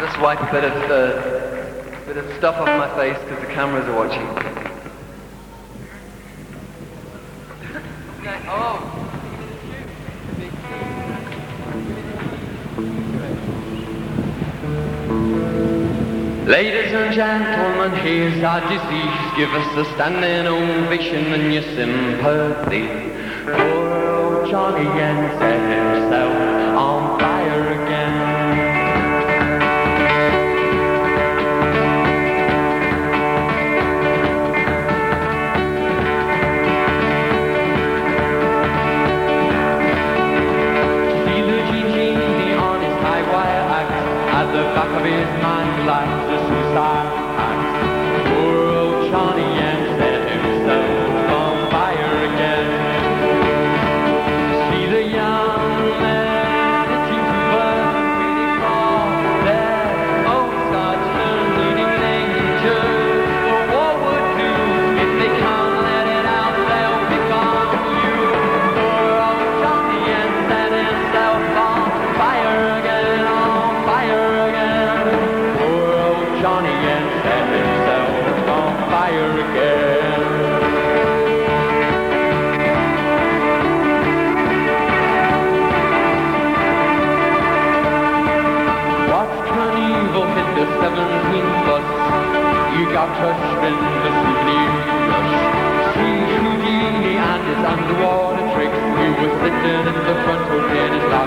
Just wipe a bit of stuff off my face because the cameras are watching. Ladies and gentlemen, here's our disease. Give us a standing ovation and your sympathy. Poor old Johnny Yen set himself on fire again. See the GG, the honest high wire act, at the back of his mind lies the suicide act. Poor old Johnny Yen set himself on fire again. See the young man, it seems to burn, waiting for their own sergeant, leading angels. For what would do if they can't let it out? They'll pick on you. Poor old Johnny Yen set himself on fire again, on fire again. Poor old Johnny Yen set himself on fire again. What Knievel hit the 17th bus? You got crushed in the souvenir rush. See Houdini and his underwater tricks. He was sitting in the front row, did his last